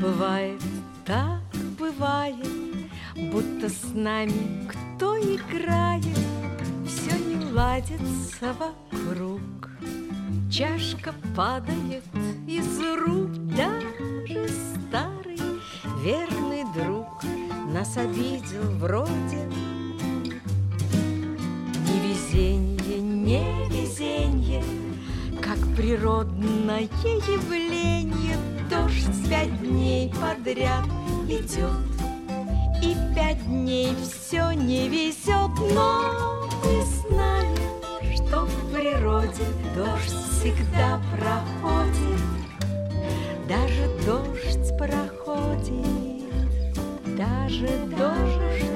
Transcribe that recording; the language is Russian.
Бывает, так бывает, будто с нами кто играет, все не ладится вокруг. Чашка падает из рук, даже старый верный друг нас обидел вроде. Невезенье, невезенье, как природное явление. Дождь 5 дней подряд идет, и 5 дней все не везет. Но мы знаем, что в природе дождь всегда проходит. Даже дождь проходит, даже дождь